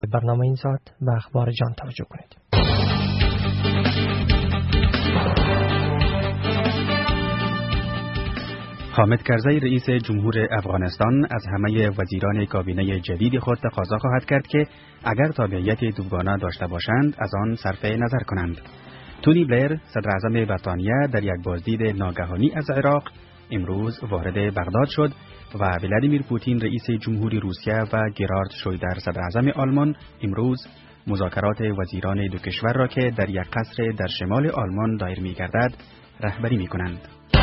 برنامه این ساعت به اخبار جان توجه کنید. حامد کرزی رئیس جمهور افغانستان از همه وزیران کابینه جدید خود تقاضا خواهد کرد که اگر تابعیت دوگانه داشته باشند از آن صرف نظر کنند. تونی بلیر صدر اعظم بریتانیا در یک بازدید ناگهانی از عراق امروز وارد بغداد شد و ولادیمیر پوتین رئیس جمهوری روسیه و گرارد شرویدر صدر اعظم آلمان امروز مذاکرات وزیران دو کشور را که در یک قصر در شمال آلمان دایر می‌گردد رهبری می‌کنند.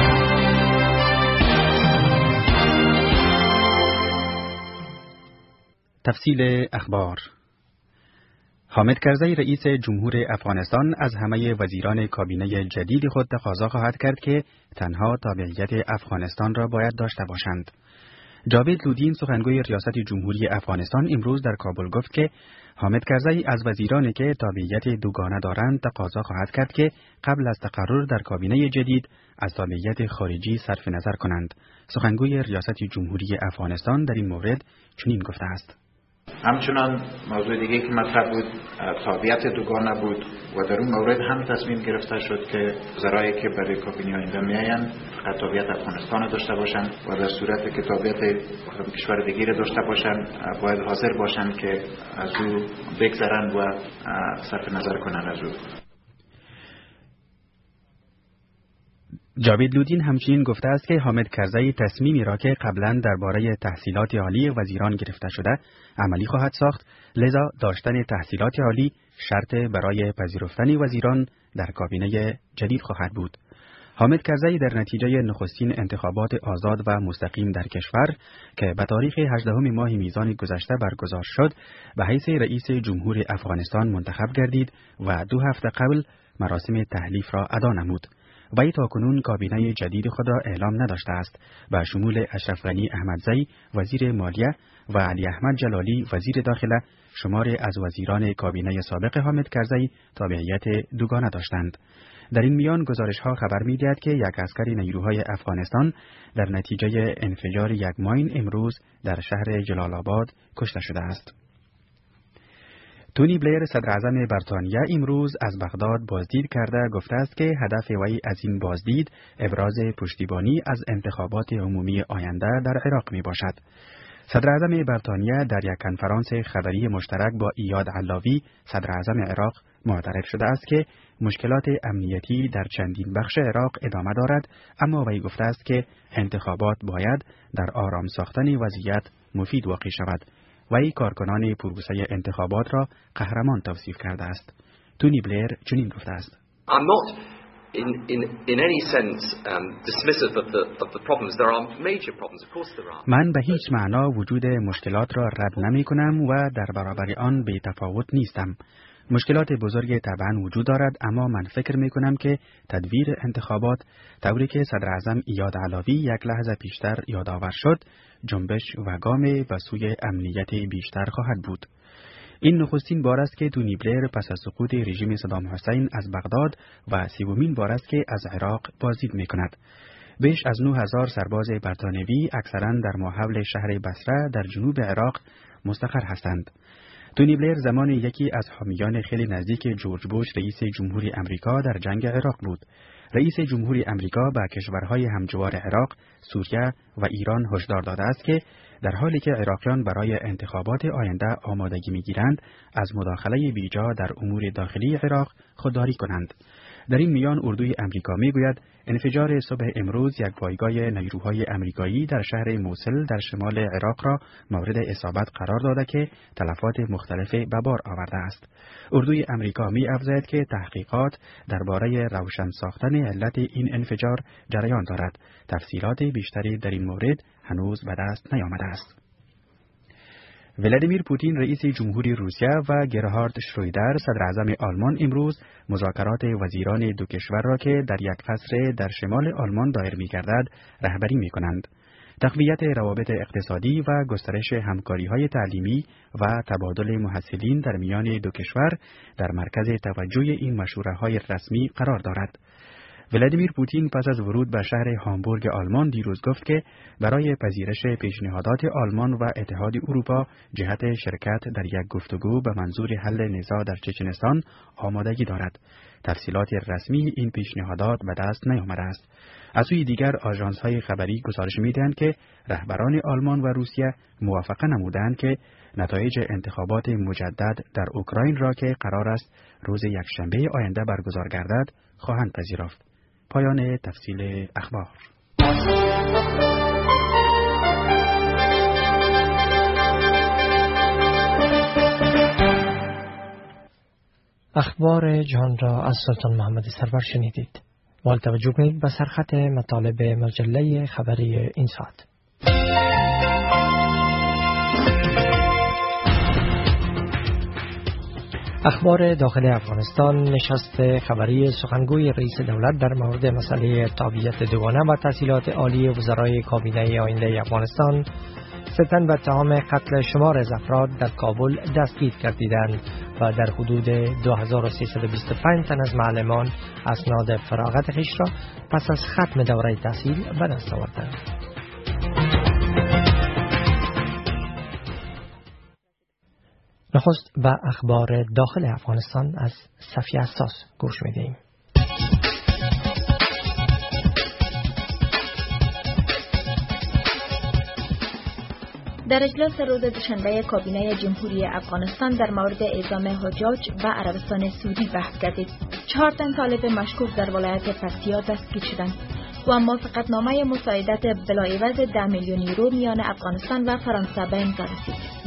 تفصیل اخبار. حامد کرزی رئیس جمهور افغانستان از همه وزیران کابینه جدید خود تقاضا خواهد کرد که تنها تابعیت افغانستان را باید داشته باشند. جاوید لودین سخنگوی ریاست جمهوری افغانستان امروز در کابل گفت که حامد کرزی از وزیرانی که تابعیت دوگانه دارند تقاضا خواهد کرد که قبل از تقرر در کابینه جدید از تابعیت خارجی صرف نظر کنند. سخنگوی ریاست جمهوری افغانستان در این مورد چنین گفته است: همچنان موضوع دیگه که مطرح بود تابعیت دوگانه بود و در اون مورد هم تصمیم گرفته شد که وزرایی که برای کابینه آینده میآیند تابعیت افغانستان داشته باشند و در صورتی که تابعیت کشور دیگری داشته باشند باید حاضر باشند که از او بگذرند و صرف نظر کنند از او. جاوید لودین همچنین گفته است که حامد کرزی تصمیمی را که قبلا درباره تحصیلات عالی وزیران گرفته شده عملی خواهد ساخت، لذا داشتن تحصیلات عالی شرط برای پذیرفتن وزیران در کابینه جدید خواهد بود. حامد کرزی در نتیجه نخستین انتخابات آزاد و مستقیم در کشور که به تاریخ 18 ماه میزان گذشته برگزار شد به حیث رئیس جمهور افغانستان منتخب گردید و 2 هفته قبل مراسم تحلیف را ادا نمود. وی تاکنون کابینه جدید خود را اعلام نداشته است، به شمول اشرف غنی احمدزی وزیر مالیه و علی احمد جلالی وزیر داخله. شماری از وزیران کابینه سابق حامد کرزی تابعیت دوگانه داشتند. در این میان گزارش‌ها خبر می‌دهد که یک عسکر نیروهای افغانستان در نتیجه انفجار یک ماین امروز در شهر جلال آباد کشته شده است. تونی بلیر صدر اعظم بریتانیا امروز از بغداد بازدید کرده گفته است که هدف وی از این بازدید ابراز پشتیبانی از انتخابات عمومی آینده در عراق می باشد. صدر اعظم بریتانیا در یک کنفرانس خبری مشترک با ایاد علاوی صدر اعظم عراق معترف شده است که مشکلات امنیتی در چندین بخش عراق ادامه دارد، اما وی گفته است که انتخابات باید در آرام ساختن وضعیت مفید واقع شود. وی کارکنان پروسه انتخابات را قهرمان توصیف کرده است. تونی بلیر چنین گفته است: I'm not in any sense dismissive of the problems. There are major problems. Of course there are. من به هیچ معنا وجود مشکلات را رد نمی کنم و در برابر آن بی تفاوت نیستم. مشکلات بزرگی طبعا وجود دارد، اما من فکر می کنم که تدویر انتخابات طوری که صدر اعظم ایاد علاوی یک لحظه پیشتر یادآور شد جنبش و گام به سوی امنیت بیشتر خواهد بود. این نخستین بار است که تونی بلیر پس از سقوط رژیم صدام حسین از بغداد و 30مین بار است که از عراق بازدید می کند. بیش از 9000 سرباز بریتانیایی اکثرا در ماحول شهر بصره در جنوب عراق مستقر هستند. تونی بلیر زمان یکی از حامیان خیلی نزدیک جورج بوش رئیس جمهوری امریکا در جنگ عراق بود. رئیس جمهوری امریکا به کشورهای همجوار عراق، سوریه و ایران هشدار داده است که در حالی که عراقیان برای انتخابات آینده آمادگی می‌گیرند، از مداخله بیجا در امور داخلی عراق خودداری کنند. در این میان اردوی امریکا میگوید انفجار صبح امروز یک پایگاه نیروهای امریکایی در شهر موصل در شمال عراق را مورد اصابت قرار داده که تلفات مختلفی به بار آورده است. اردوی امریکا می‌افزاید که تحقیقات درباره روشن ساختن علت این انفجار جریان دارد. تفصیلات بیشتری در این مورد هنوز به دست نیامده است. ولادیمیر پوتین رئیس جمهوری روسیه و گرهارد شرویدر صدر اعظم آلمان امروز مذاکرات وزیران دو کشور را که در یک قصر در شمال آلمان دایر می‌گردد رهبری می‌کنند. تقویت روابط اقتصادی و گسترش همکاری‌های تعلیمی و تبادل محصلین در میان دو کشور در مرکز توجه این مشوره‌های رسمی قرار دارد. ولادیمیر پوتین پس از ورود به شهر هامبورگ آلمان دیروز گفت که برای پذیرش پیشنهادات آلمان و اتحاد اروپا جهت شرکت در یک گفتگو به منظور حل نزاع در چچنستان آمادگی دارد. تفصیلات رسمی این پیشنهادات به دست نیامده است. از سوی دیگر آژانس‌های خبری گزارش می‌دهند که رهبران آلمان و روسیه موافقه نمودند که نتایج انتخابات مجدد در اوکراین را که قرار است روز یکشنبه آینده برگزار گردد خواهند پذیرفت. پایان تفصیل اخبار. اخبار جهان را از سلطان محمد سرور شنیدید. مال توجه کنید به سرخط مطالب مجله خبری این ساعت. اخبار داخل افغانستان. نشست خبری سخنگوی رئیس دولت در مورد مسئله تابعیت دوگانه و تحصیلات عالی وزرای کابینه آینده افغانستان. 3 تن به اتهام قتل شمار از افراد در کابل دستگیر گردیدند و در حدود 2325 تن از معلمان اسناد فراغت خویش را پس از ختم دوره تحصیل به دست آوردند. نخست به اخبار داخل افغانستان از صفی اساس گوش می‌دهیم. در اجلاس روز دوشنبه کابینه جمهوری افغانستان در مورد اعزام حجاج و عربستان سعودی بحث گردید. 4 تن طالب مشکوک در ولایت پکتیا دستگیر شدند و موافقتنامه مساعدت بلاعوض 10 میلیون یورو میان افغانستان و فرانسه به امضا رسید.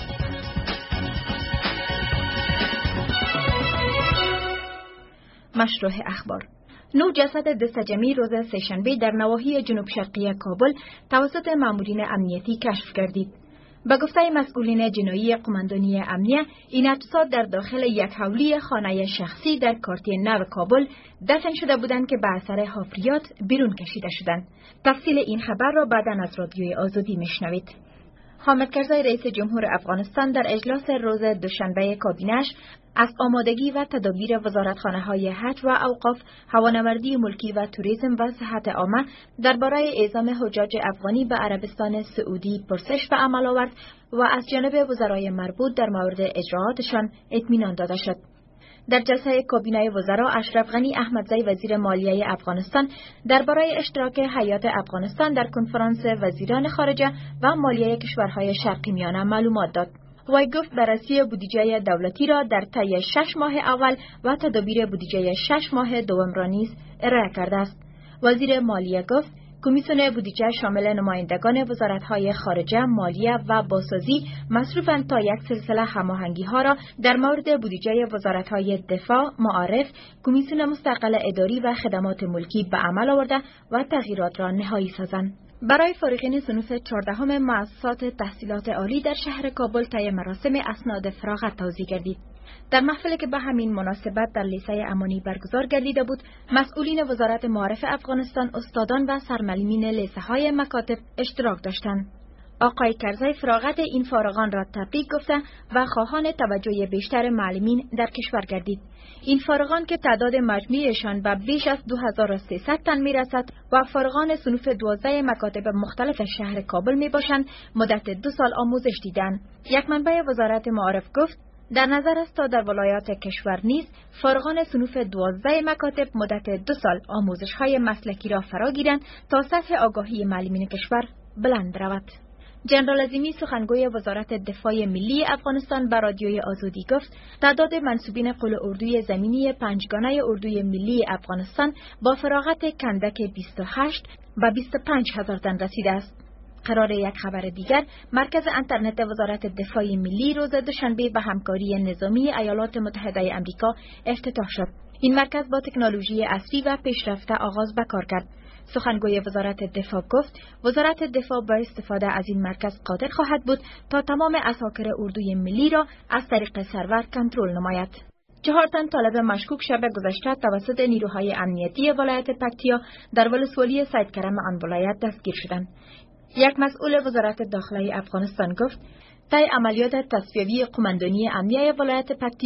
مشروع اخبار. 9 جسد دستجمعی روز سه‌شنبه در نواحی جنوب شرقی کابل توسط مامورین امنیتی کشف گردید. به گفته مسئولین جنایی قماندانی امنیه، این اجساد در داخل یک حولی خانه شخصی در کارتی نو کابل دفن شده بودند که به اثر حفریات بیرون کشیده شدند. تفصیل این خبر را بعداً از رادیوی آزادی میشنوید. حامد کرزی رئیس جمهور افغانستان در اجلاس روز دوشنبه کابینه‌اش از آمادگی و تدابیر وزارتخانه‌های حج و اوقاف، هوانوردی ملکی و توریسم و صحت عامه درباره اعزام حجاج افغانی به عربستان سعودی پرسش و عمل آورد و از جانب وزرای مربوط در مورد اجراءاتشان اطمینان داده شد. در جلسه کابینه وزرا، اشرف غنی احمدزی وزیر مالیه افغانستان درباره اشتراک هیئت افغانستان در کنفرانس وزیران خارجه و مالیه کشورهای شرقی میانه معلومات داد. وی گفت بررسی بودجه دولتی را در طی 6 ماه اول و تدابیر بودجه 6 ماه دوم را نیز ارائه کرده است. وزیر مالیه گفت کمیسیون بودجه شامل نمایندگان وزارت‌های خارجه، مالیه و بازسازی مصروفند تا یک سلسله هماهنگی‌ها را در مورد بودجه وزارت‌های دفاع، معارف، کمیسیون مستقل اداری و خدمات ملکی به عمل آورده و تغییرات را نهایی سازند. برای فارغین صنوف 14 مؤسسات تحصیلات عالی در شهر کابل طی مراسم اسناد فراغت توزیع گردید. در محفلی که به همین مناسبت در لیسه امانی برگزار گردیده بود، مسئولین وزارت معارف افغانستان، استادان و سرمعلمین لیسه‌های مکاتب اشتراک داشتند. آقای کرزی فراغت این فارغان را تبریک گفته و خواهان توجه بیشتر معلمین در کشور گردید. این فارغان که تعداد مجموعشان به بیش از 2300 تن میرسد و فارغان صنوف 12 مکاتب مختلف شهر کابل می باشند، مدت 2 سال آموزش دیدند. یک منبع وزارت معارف گفت در نظر است تا در ولایات کشور نیز فارغان صنوف 12 مکاتب مدت 2 سال آموزش‌های مسلکی را فرا گیرند تا سطح آگاهی معلمین کشور بلند رود. جنرال عظیمی سخنگوی وزارت دفاع ملی افغانستان به رادیوی آزادی گفت تعداد منصوبین قول اردوی زمینی 5گانه اردوی ملی افغانستان با فراغت کندک 28 به 25,000 تن رسیده است. قرار یک خبر دیگر، مرکز اینترنت وزارت دفاع ملی روز دوشنبه به همکاری نظامی ایالات متحده آمریکا افتتاح شد. این مرکز با تکنولوژی عصری و پیشرفته آغاز به کار کرد. سخنگوی وزارت دفاع گفت وزارت دفاع با استفاده از این مرکز قادر خواهد بود تا تمام اساکر اردوی ملی را از طریق سرور کنترل نماید. 4 تن طالب مشکوک شب گذشته توسط نیروهای امنیتی ولایت پکتیا در ولسوالی سید کرم آن ولایت دستگیر شدند. یک مسئول وزارت داخله افغانستان گفت طی عملیات تصفیوی قماندانی امنیه ولایت پکتیا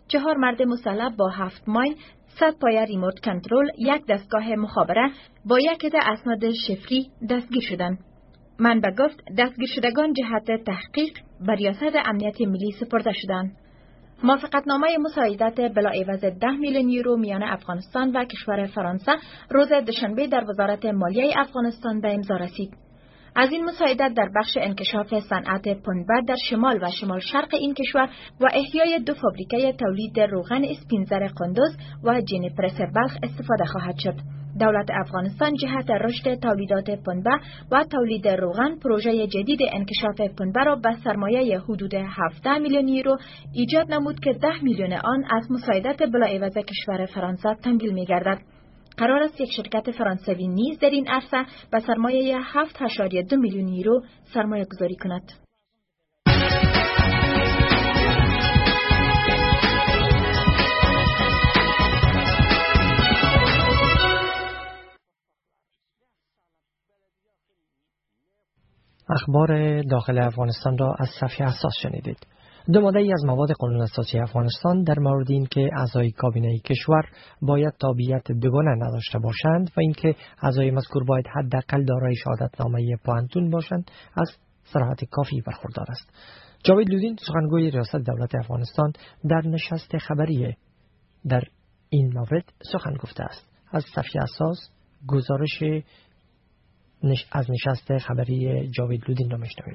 4 مرد مسلح با 7 ماین، 100 پایه ریموت کنترل، 1 دستگاه مخابره با 1 عده اسناد شفری دستگیر شدند. منبع گفت دستگیر شدگان جهت تحقیق به ریاست امنیت ملی سپرده شدند. موافقتنامه مساعدت بلاعوض 10 میلیون یورو میان افغانستان و کشور فرانسه روز دوشنبه در وزارت مالیه افغانستان به امضا رسید. از این مساعدت در بخش انکشاف صنعت پنبه در شمال و شمال شرق این کشور و احیای 2 فابریکه تولید روغن اسپینزر قندوز و جنیپرس بلخ استفاده خواهد شد. دولت افغانستان جهت رشد تولیدات پنبه و تولید روغن پروژه جدید انکشاف پنبه را به سرمایه حدود 17 میلیون یورو ایجاد نمود که 10 میلیون آن از مساعدت بلاعوض کشور فرانسه تمویل می‌گردد. قرار است یک شرکت فرانسوی نیز در این عرصه به سرمایه 7.2 میلیون یورو سرمایه گذاری کند. اخبار داخل افغانستان را از صفحه اساس شنیدید. 2 ماده از مواد قانون اساسی افغانستان در مورد اینکه اعضای کابینه کشور باید تابعیت دوگانه نداشته باشند و اینکه اعضای مذکور باید حداقل دارای شهادتنامه پانتون باشند از صراحت کافی برخوردار است. جاوید لودین سخنگوی ریاست دولت افغانستان در نشست خبری در این مورد سخن گفته است. از صفحه اساس گزارش از نشست خبری جاوید لودین را میشنویم.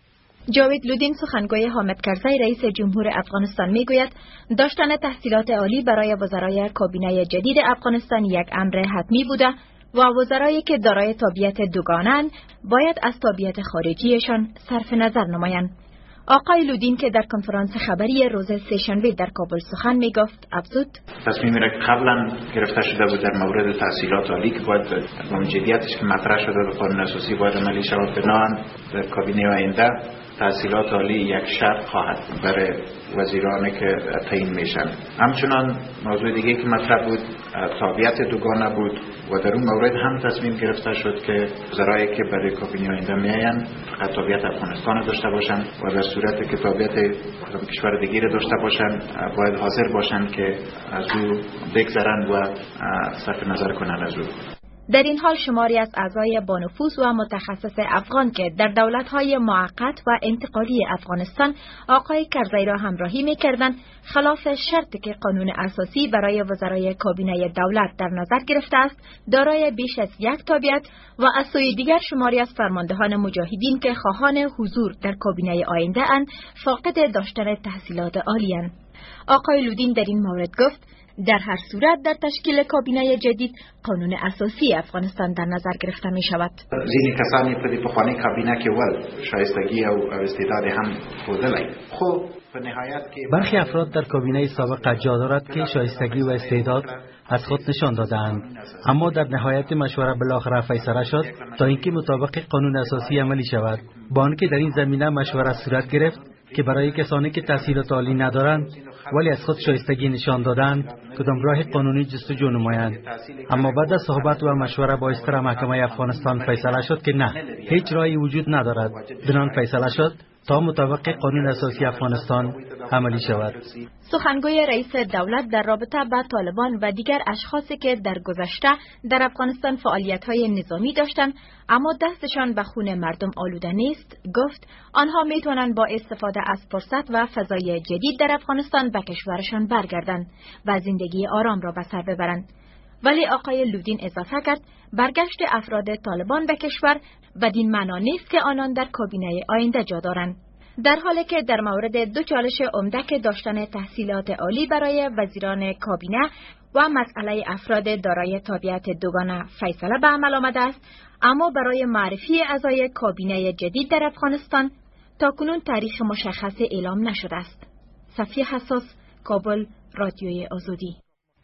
جاوید لودین سخنگوی حامد کرزی رئیس جمهور افغانستان میگوید داشتن تحصیلات عالی برای وزرای کابینه جدید افغانستان یک امر حتمی بوده و وزرایی که دارای تابعیت دوگانه‌اند باید از تابعیت خارجیشان صرف نظر نمایند. آقای لودین که در کنفرانس خبری روز سه‌شنبه در کابل سخن میگفت افزود تصمیمی را که قبلا گرفته شده بود در مورد تحصیلات عالی که باید با جدیتش که مطرح شده به قانون اساسی باید عملی شود، بنابراین در کابینه آینده تحصیلات عالی یک شرط خواهد برای وزیرانی که تعیین میشن. همچنان موضوع دیگه که مطرح بود تابعیت دوگانه بود و در اون مورد هم تصمیم گرفته شد که وزرایی که برای کابینه آینده میاین فقط تابعیت افغانستان داشته باشن و در صورتی که تابعیت کشور دیگه داشته باشن باید حاضر باشن که از او بگذرن و صرف نظر کنن از او. در این حال شماری از اعضای با نفوذ و متخصص افغان که در دولت‌های موقت و انتقالی افغانستان آقای کرزی را همراهی می‌کردند، خلاف شرطی که قانون اساسی برای وزرای کابینه دولت در نظر گرفته است، دارای بیش از یک تابعیت و از سوی دیگر شماری از فرماندهان مجاهدین که خواهان حضور در کابینه آینده اند، فاقد داشتن تحصیلات عالی اند. آقای لودین در این مورد گفت در هر صورت در تشکیل کابینه جدید قانون اساسی افغانستان در نظر گرفته می شود. زیر کسانی پدی پخوانی کابینه که ول شایستگی و استعداد هم بودلی. خب به نهایت که برخی افراد در کابینه سابق جا دارد که شایستگی و استعداد از خود نشان دادند، اما در نهایت مشوره بالاخره فیصله شد تا اینکه مطابق قانون اساسی عملی شود. با آنکه در این زمینه مشوره صورت گرفت که برای کسانی که تحصیلات عالی ندارند ولی از خود شایستگی نشان دادند کدام راه قانونی جستجو نمایند، اما بعد از صحبت و مشوره با استر محکمه افغانستان فیصله شد که نه، هیچ راهی وجود ندارد. بنان فیصله شد تا مطابق قانون اساسی افغانستان عملی شود. سخنگوی رئیس دولت در رابطه با طالبان و دیگر اشخاصی که در گذشته در افغانستان فعالیت‌های نظامی داشتند اما دستشان به خون مردم آلوده نیست، گفت آنها میتوانند با استفاده از فرصت و فضای جدید در افغانستان به کشورشان برگردند و زندگی آرام را به سر ببرند. ولی آقای لودین اضافه کرد برگشت افراد طالبان به کشور بدین معنا نیست که آنان در کابینه آینده جا دارند. در حالی که در مورد 2 چالش عمده که داشتن تحصیلات عالی برای وزیران کابینه و مسئله افراد دارای تابعیت دوگانه فیصله به عمل آمده است، اما برای معرفی اعضای کابینه جدید در افغانستان تاکنون تاریخ مشخص اعلام نشده است. صفیه حساس، کابل، رادیوی آزادی.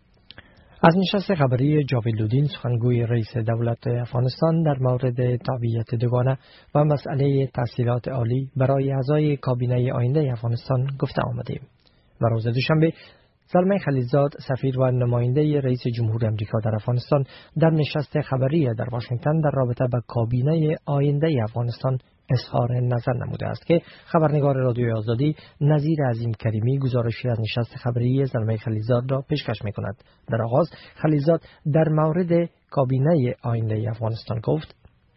از نشست خبری جاوید لودین سخنگوی رئیس دولت افغانستان در مورد تابعیت دوگانه و مسئله تحصیلات عالی برای اعضای کابینه آینده افغانستان گفته آمدیم. و روز دوشنبه زلمه خلیلزاد سفیر و نماینده رئیس جمهور امریکا در افغانستان در نشست خبری در واشنگتن در رابطه با کابینه آینده افغانستان اظهار نظر نموده است که خبرنگار رادیوی آزادی نظیر عظیم کریمی گزارشی از نشست خبری زلمه خلیلزاد را پیشکش می‌کند. در آغاز خلیلزاد در مورد کابینه آینده افغانستان گفت: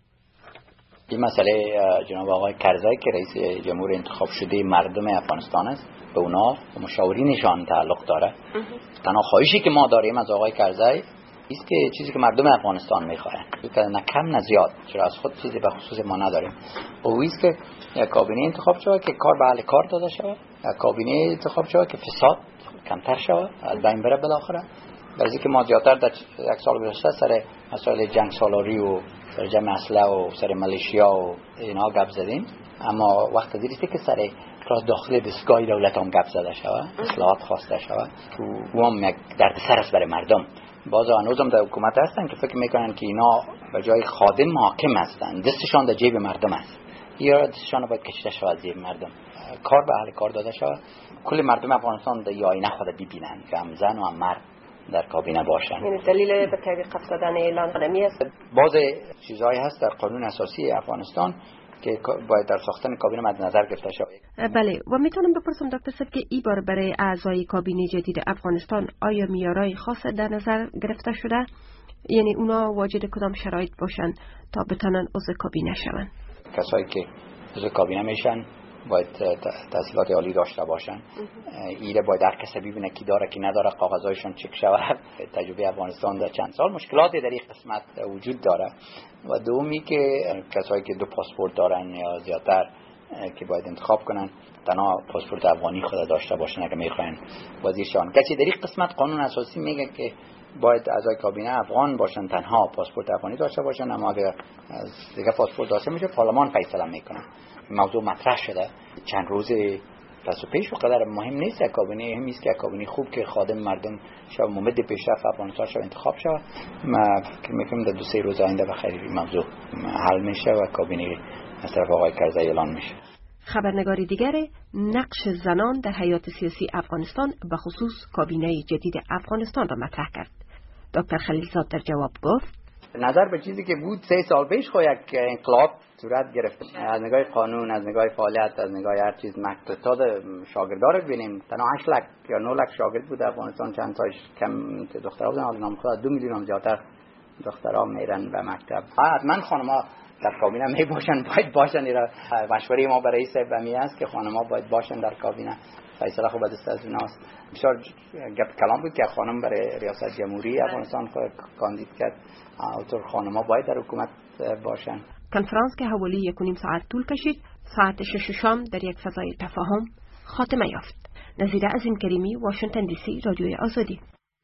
این مسئله جناب آقای کرزی که رئیس جمهور انتخاب شده مردم افغانستان است، به اونا و مشاورینشان تعلق داره. تنها خواهشی که ما داریم از آقای کرزی است که چیزی که مردم افغانستان میخواهند، نه کم نه زیاد، چرا از خود چیزی به خصوص ما نداریم، او است که یک کابینه انتخاب شود که کار به اهل کار داده شود، یک کابینه انتخاب شود که فساد کمتر شود، از بین بره بالاخره. برای که ما زیادتر در یک سال گذشته سر مسائل جنگ سالاری و سر جمع اسلحه و سر ملیشیا و اینا گپ زدیم، اما وقت دیریسته که سر راز داخل دستگاه دولت هم گپ زده شود، اصلاحات خواسته شود، تو هم یک دردسر است برای مردم. باز هنوزم در حکومت هستن که فکر میکنن که اینا به جای خادم حاکم هستن، دستشان در جیب مردم است، یا دستشان باید کشیده شود زیر مردم، کار به اهل کار داده شود. کل مردم افغانستان در آینه خود ببینن که هم زن و هم مرد در کابینه باشن. یعنی دلیل به توقیف دادن اعلان قدمی است. باز چیزایی هست در قانون اساسی افغانستان که باید در ساختن کابینه مد نظر گرفته شود. بله، و میتونم بپرسم دکتر صاحب که این بار برای اعضای کابینه جدید افغانستان آیا معیارهای خاص در نظر گرفته شده؟ یعنی اونا واجد کدام شرایط باشن تا بتونن عضو کابینه شون؟ کسایی که عضو کابینه میشن باید تحصیلات عالی داشته باشن. ایره باید هر کسی ببینه کی داره کی نداره، کاغذایشون چک شود. تجربه افغانستان در چند سال مشکلاتی در این قسمت وجود داره. و دومی که کسایی که دو پاسپورت دارن یا زیادتر که باید انتخاب کنن تنها پاسپورت افغانی خود داشته باشن اگه میخواین وزیرشان. کسی در این قسمت قانون اساسی میگه که باید اعضای کابینه افغان باشن، تنها پاسپورت افغانی داشته باشن، اما اگر دیگه پاسپورت داشته میشه پارلمان فیصله میکنه. موضوع مطرح شده چند روز پس و پیش و قدر مهم نیست. یک کابینه همیست که یک کابینه خوب که خادم مردم شو ممد پیشرفت افغانستان شو انتخاب شود. ما فکر میکنم در 2-3 روز آینده بخیر این موضوع حل میشه و کابینه از طرف آقای کرزی اعلان میشه. خبرنگاری دیگر نقش زنان در حیات سیاسی افغانستان به خصوص کابینه جدید افغانستان را مطرح کرد. دکتر خلیلزاد در جواب گفت: نظر به چیزی که بود 3 سال پیش خو یک انقلاب صورت گرفت. از نگاه قانون، از نگاه فعالیت، از نگاه هر چیز مقصد شاگردان رو ببینیم. تنها 8 لک یا 9 لک شاگرد بود افغانستان، چند تاش کم دخترها بودن، حالا نام خود 2 میلیون هم زیادتر دخترها میرن به مکتب. حتما خانم‌ها در کابینه می باشن، باید باشن. ایرا مشوره ما برای رئیس بمی است که خانم‌ها باید باشن در کابینه. فیصله خوب دست از اوناست. بسیار گپ کلام بود که خانم برای ریاست جمهوری افغانستان کاندید کرد. اوتر خانم‌ها باید در حکومت باشن. کنفرانس که حوالی 1.5 ساعت طول کشید، ساعت 6 شام در یک فضای تفاهم خاتمه یافت. نظیر عظیم کریمی، واشنگتن دی سی، رادیوی آزادی.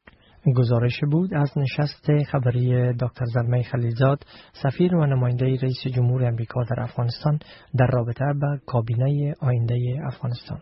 گزارش بود از نشست خبری دکتر زلمه خلیلزاد، سفیر و نماینده رئیس جمهور امریکا در افغانستان در رابطه با کابینه آینده افغانستان.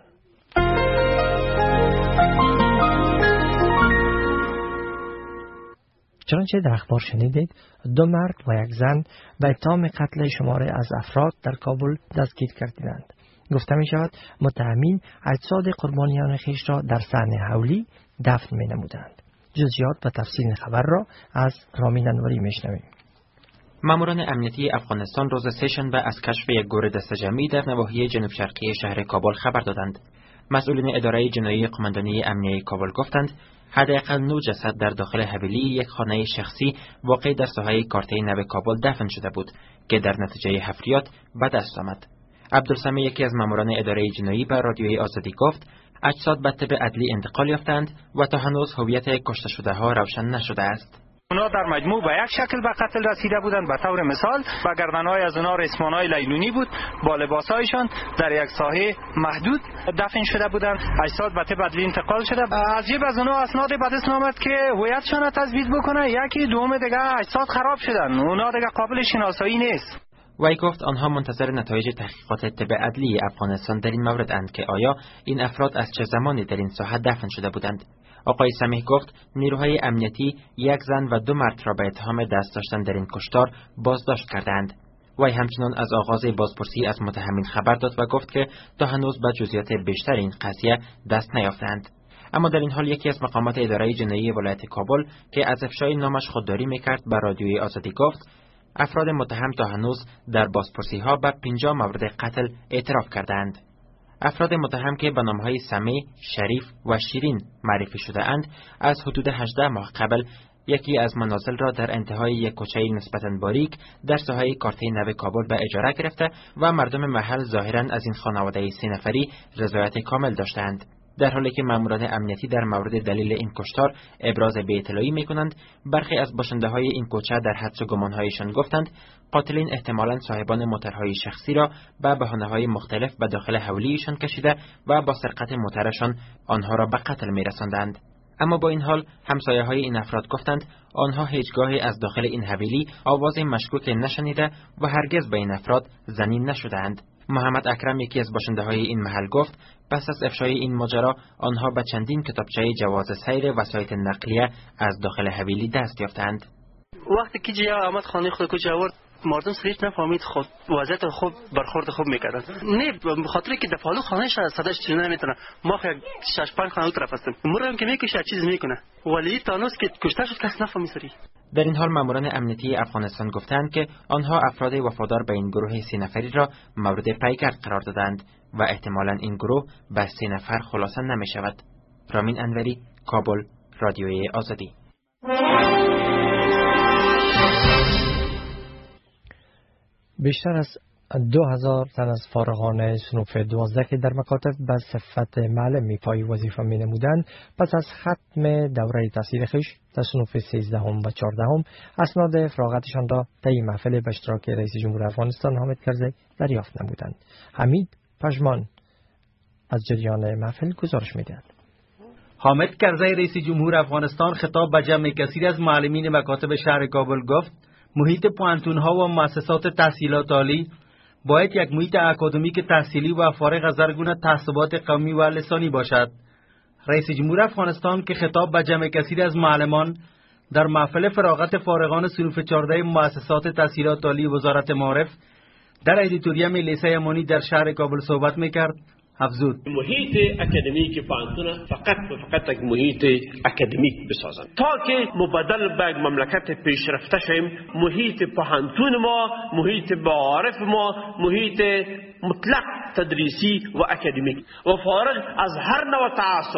چنانچه در اخبار شنیدید، 2 مرد و 1 زن به اتهام قتل شماری از افراد در کابل دستگیر کردند. گفته می شود متهمین اجساد قربانیان خویش را در صحن حولی دفن می نمودند. جزئیات و تفصیل خبر را از رامین انوری می شنویم. ماموران امنیتی افغانستان روز سه‌شنبه از کشف یک گور دسته‌جمعی در نواحی جنوب شرقی شهر کابل خبر دادند. مسئولین اداره جنایی قماندانی امنیتی کابل گفتند حداقل 9 جسد در داخل حویلی یک خانه شخصی واقع در ساحه کارته نو کابل دفن شده بود که در نتیجه حفریات به دست آمد. عبدالسمی، یکی از ماموران اداره جنایی، به رادیوی آزادی گفت اجساد به طب عدلی انتقال یافتند و تا هنوز هویت کشته شده ها روشن نشده است. اونا در مجموع به یک شکل به قتل رسیده بودند. به طور مثال با گردنهای از اونا رسمانهای لیلونی بود، با لباسهایشان در یک ساحه محدود دفن شده بودند. اجساد به طب عدلی انتقال شده. از جیب از اونا اسناد به دست آمد که هویتشان تثبیت بکنه. یکی دوم دیگه اجساد خراب شدن، اونا دیگه قابل شناسایی نیست. وی گفت آنها منتظر نتایج تحقیقات طب عدلی افغانستان در این مورد اند که آیا این افراد از چه زمانی در این ساحه دفن شده بودند. آقای سمیح گفت نیروهای امنیتی 1 زن و 2 مرد را به اتهام دست داشتن در این کشتار بازداشت کردند. وی همچنان از آغاز بازپرسی از متهمین خبر داد و گفت که تا هنوز به جزئیات بیشتر این قضیه دست نیافتند. اما در این حال یکی از مقامات اداره جنایی ولایت کابل که از افشای نامش خودداری میکرد به رادیوی آزادی گفت افراد متهم تا هنوز در بازپرسی‌ها به 50 مورد قتل اعتراف کردند. افراد متهم که به نام‌های سمی، شریف و شیرین معرفی شده اند، از حدود 18 ماه قبل یکی از منازل را در انتهای یک کوچه نسبتاً باریک در ساحه کارته نو کابل به اجاره گرفته و مردم محل ظاهراً از این خانواده 3 نفری رضایت کامل داشتند. در حالی که ماموران امنیتی در مورد دلیل این کشتار ابراز بی‌اطلاعی می‌کنند، برخی از باشنده‌های این کوچه در حدس و گمان‌هایشان گفتند قاتلین احتمالاً صاحبان موتورهای شخصی را به بهانه‌های مختلف به داخل حویلیشان کشیده و با سرقت موترشان آنها را به قتل می‌رساندند. اما با این حال همسایه‌های این افراد گفتند آنها هیچگاهی از داخل این حویلی آواز مشکوک نشنیده و هرگز به این افراد زنین نشدند. محمد اکرم، یکی از باشنده‌های این محل، گفت پس از افشای این ماجرا آنها به چندین کتابچه جواز سیر وسایط نقلیه از داخل حویلی دست یافتند. وقتی که جیا آمد خانه خود کجا آورد، مردم سریش نفهمید خود وضعیت خوب برخورد خوب میکردن. نه به خاطری که دفالو خانهش صداش چیز نمیتونه. ما خیلی 6-5 خانه طرف هستیم. مرهم که میکشه چیز میکنه. ولی تانوس که کشته شد کس نفهمید سری. در این حال ماموران امنیتی افغانستان گفتند که آنها افراد وفادار به این گروه 3 نفری را مورد پیگرد قرار دادند و احتمالاً این گروه به 3 نفر خلاصه نمی شود. رامین انوری، کابل، رادیوی آزادی. بیشتر از 2000 تن از فارغان صنوف 12 که در مکاتب به صفت معلم میپایی وظیفه می نمودند پس از ختم دوره تحصیل خویش در صنوف 13 و 14 اسناد فراغتشان را طی محفل به اشتراک رئیس جمهور افغانستان حامد کرزی دریافت نمودند. حمید پژمان از جریان محفل گزارش می‌دهد. حامد کرزی رئیس جمهور افغانستان خطاب به جمع کثیر از معلمین مکاتب شهر کابل گفت محیط پوهنتون‌ها و مؤسسات تحصیلات عالی باید یک محیط اکادمیک تحصیلی و فارغ از هر گونه تعصبات قومی و لسانی باشد. رئیس جمهور افغانستان که خطاب به جمع کثیر از معلمان در محفل فراغت فارغان صنوف 14 مؤسسات تحصیلات عالی وزارت معارف در ادیتوریم لیسه امانی در شهر کابل صحبت میکرد، افزود محیط اکادمیک پوهنتون فقط یک محیط اکادمیک بسازن تا که مبادل به مملکت پیشرفته شویم. محیط پوهنتون ما، محیط معارف ما، محیط مطلق تدریسی و اکادمیک و فارغ از هر نوع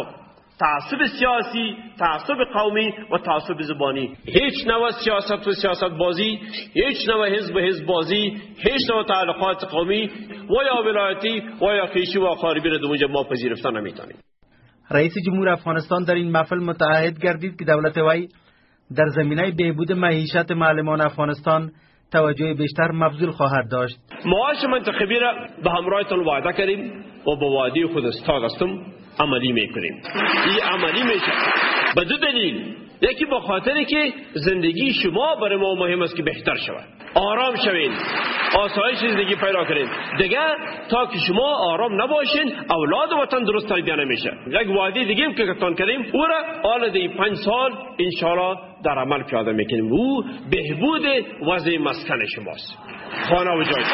تعصب سیاسی، تعصب قومی و تعصب زبانی. هیچ نوع سیاست و سیاست بازی، هیچ نوع حزب بازی، هیچ نوع تعلقات قومی و یا ولایتی و یا خیشی و خاربی را در ما پذیرفته نمیتونیم. رئیس جمهور افغانستان در این محفل متعهد گردید که دولت وی در زمینه بهبود معیشت معلمان افغانستان توجه بیشتر مبذول خواهد داشت. معاش منتخبی را به همراهتان وعده کردیم و با وعده خود استاد هستم عملی میکنیم. این عملی میشه به دو دلیل. یکی به خاطری که زندگی شما برای ما مهم است که بهتر شود، آرام شوین، آسایش زندگی پیدا کنین. دیگه تا که شما آرام نباشین اولاد وطن درست تربیت نمیشه. یک وعده دیگه هم که گفتن کردیم او را آلده 5 سال انشالله در عمل پیاده میکنیم. او بهبود وضع مسکن شماست، خانه و جای.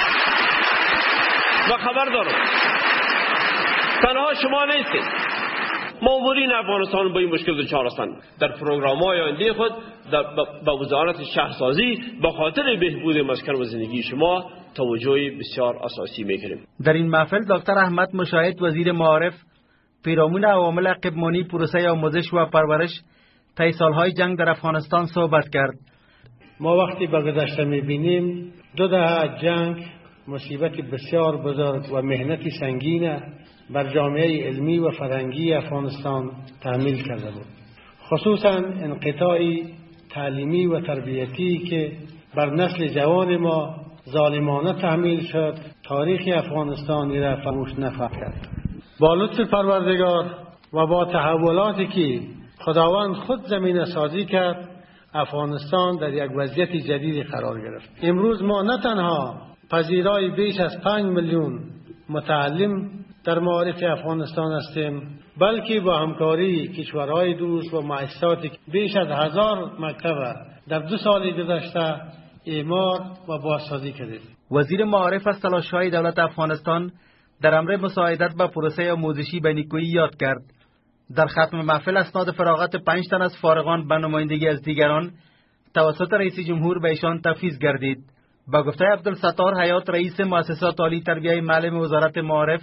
و خبر دارم تنها شما نیستید، مامورین افغانستان با این مشکل دچار هستند. در پروگرام‌های آینده خود به وزارت شهرسازی به خاطر بهبود مسکن و زندگی شما توجه بسیار اساسی می‌کنیم. در این محفل دکتر احمد مشاهد وزیر معارف پیرامون عوامل عقب‌مانی پروسه آموزش و پرورش طی سالهای جنگ در افغانستان صحبت کرد. ما وقتی به گذشته می‌بینیم 2 دهه جنگ مصیبت بسیار بزرگ و مهنتی سنگین بر جامعه علمی و فرهنگی افغانستان تحمیل کرده بود. خصوصا انقطاع تعلیمی و تربیتی که بر نسل جوان ما ظالمانه تحمیل شد تاریخ افغانستان را فراموش نخواهد کرد. با لطف پروردگار و با تحولاتی که خداوند خود زمینه سازی کرد افغانستان در یک وضعیت جدید قرار گرفت. امروز ما نه تنها پذیرای بیش از 5 میلیون متعلم در معارف افغانستان هستیم، بلکه با همکاری کشورهای دوست و مؤسسات بیش از 1000 مکتب در 2 سال گذشته اعمار و بازسازی کردیم. وزیر معارف از تلاش‌های دولت افغانستان در امر مساعدت به پروسه آموزشی به نیکویی یاد کرد. در ختم محفل اسناد فراغت 5 تن از فارغان به نمایندگی از دیگران توسط رئیس جمهور به ایشان تفویض گردید. با گفته عبدالستار حیات رئیس مؤسسات عالی تربیه معلم وزارت معارف،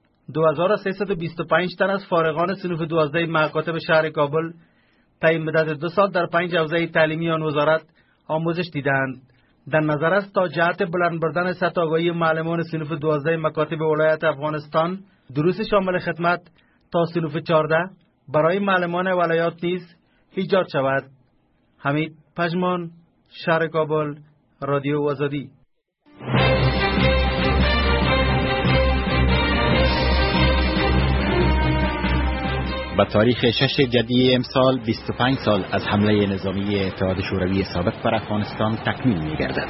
2325 تن از فارغان صنوف 12 مکاتب شهر کابل طی مدت 2 سال در 5 حوزه تعلیمی آن وزارت آموزش دیدند. در نظر است تا جهت بلند بردن سطح آگاهی معلمان صنوف 12 مکاتب ولایت افغانستان، دروس شامل خدمت تا صنوف 14 برای معلمان ولایات نیز ایجاد شود. حمید پژمان، شهر کابل، رادیو آزادی. با تاریخ 6 جدی امسال 25 سال از حمله نظامی اتحاد شوروی سابق بر افغانستان تکمیل می‌گردد.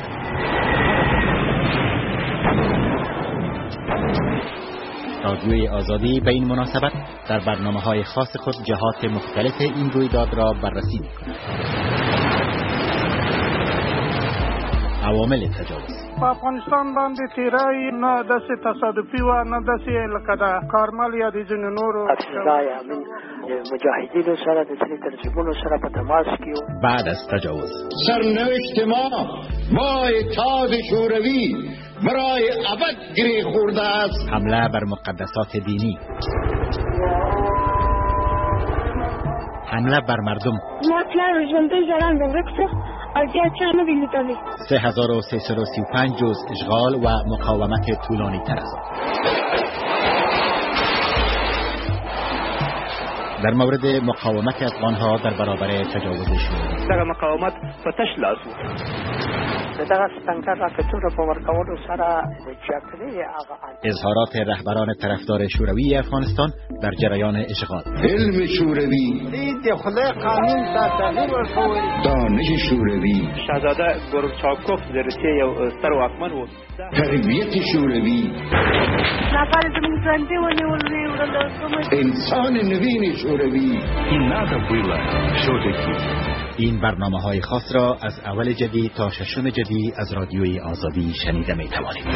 رادیوی آزادی به این مناسبت در برنامه‌های خاص خود جهات مختلف این رویداد را بررسی می‌کند. عوامل تجاوز په افغانستان باندې تیرای نه داسې تصادفي و نه داسې لکه د کارمل یا د ځینو نورو افسرای امین مجاهدینو سره د ځینې تنظیمونو سره په تماس کې. بعد از تجاوز سرنوشت ما با اتحاد شوروی برای ابد گره خورده است. حمله بر مقدسات دینی، حمله بر مردم. ما پلان ژوندۍ ځلان ورک 3335 جز اشغال و مقاومت طولانی تر از آن. در مورد مقاومت افغانها در برابر تجاوز شوروی، دغه مقاومت په تش لاس و. دغه ستنګر راکټونو په ورکولو سره د جګړې هغه اظهارات رهبران طرفدار شوروی افغانستان در جریان اشغال. علم شوروی، د خدای قانون ته تغییر ورکول. دانش شوروي، شاهزاده گورباچوف د روسیې یو ستر واکمن و. تربیت شوروي، ناپال زموږ ژوندې ونیول وی انسان نوین شوروی. این برنامه‌های خاص را از اول جدی تا 6 جدی از رادیوی آزادی شنیده می‌توانید.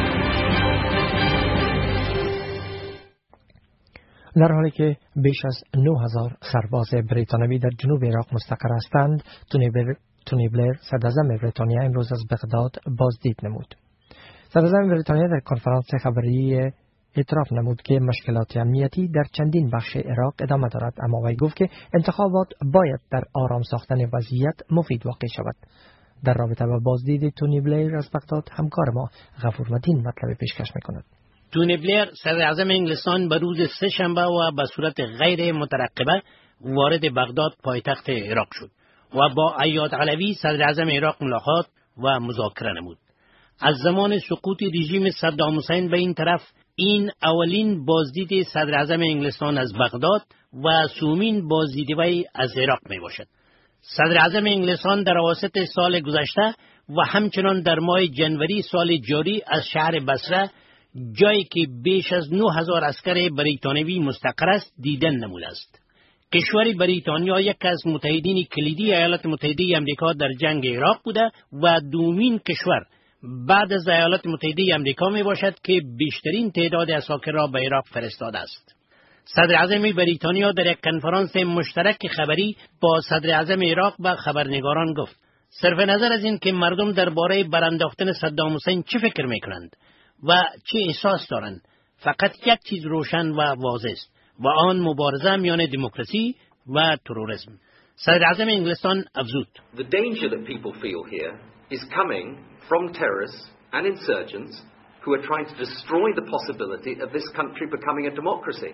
در حالی که بیش از 9000 سرباز بریتانوی در جنوب عراق مستقر هستند، تونی بلیر صدراعظم بریتانیا امروز از بغداد بازدید نمود. صدراعظم بریتانیا در کنفرانس خبری اعتراف نمود که مشکلات امنیتی در چندین بخش عراق ادامه دارد، اما وی گفت که انتخابات باید در آرام ساختن وضعیت مفید واقع شود. در رابطه با بازدید تونی بلیر از بغداد همکار ما غفور متین مطلب پیشکش می‌کند. تونی بلیر صدراعظم انگلستان به روز سه‌شنبه و به صورت غیر مترقبه وارد بغداد پایتخت عراق شد و با ایاد علوی صدراعظم عراق ملاقات و مذاکره نمود. از زمان سقوط رژیم صدام حسین به این طرف این اولین بازدید صدراعظم انگلستان از بغداد و سومین بازدید وی از عراق می باشد. صدراعظم انگلستان در اواسط سال گذشته و همچنان در ماه جنوری سال جاری از شهر بصره، جایی که بیش از 9000 عسکر بریتانوی مستقر است، دیدن نموده است. کشور بریتانیا یک از متحدین کلیدی ایالات متحده آمریکا در جنگ عراق بوده و دومین کشور بعد از ایالات متحده آمریکا می باشد که بیشترین تعداد عساکر را به عراق فرستاده است. صدراعظم بریتانیا در یک کنفرانس مشترک خبری با صدراعظم عراق و خبرنگاران گفت: صرف نظر از این که مردم درباره برانداختن صدام حسین چه فکر میکنند و چه احساس دارند، فقط یک چیز روشن و واضح است و آن مبارزه میان دموکراسی و تروریسم. صدراعظم انگلستان افزود: The danger that people feel here is coming from terrorists and insurgents who are trying to destroy the possibility of this country becoming a democracy.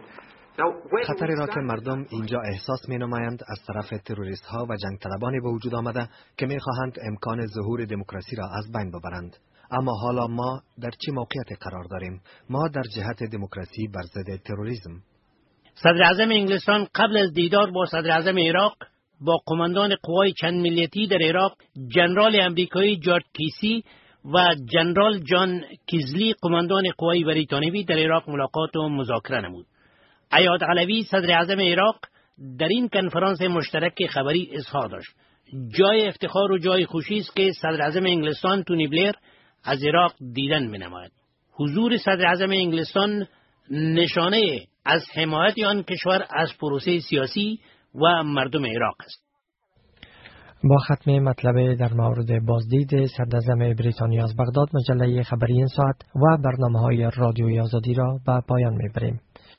خطری را که مردم اینجا احساس می‌نمایند از طرف تروریست ها و جنگ طلبانی به وجود آمده که می‌خواهند امکان ظهور دموکراسی را از بین ببرند. اما حالا ما در چه موقعیتی قرار داریم؟ ما در جهت دموکراسی بر ضد تروریسم. صدراعظم انگلستان قبل از دیدار با صدراعظم عراق با قماندان قوای چند ملیتی در عراق، ژنرال آمریکایی جورج کیسی و ژنرال جان کیزلی قماندان قوای بریتانوی در عراق ملاقات و مذاکره نمود. ایاد علوی صدراعظم عراق در این کنفرانس مشترک خبری اظهار داشت: جای افتخار و جای خوشی است که صدراعظم انگلستان تونی بلیر از عراق دیدن می‌نماید. حضور صدراعظم انگلستان نشانه از حمایت آن کشور از پروسه سیاسی و مردم عراق است. با ختم مطلب در مورد بازدید صدراعظم بریتانیا از بغداد، مجله خبری این ساعت و برنامه‌های رادیوی آزادی را به پایان می‌بریم.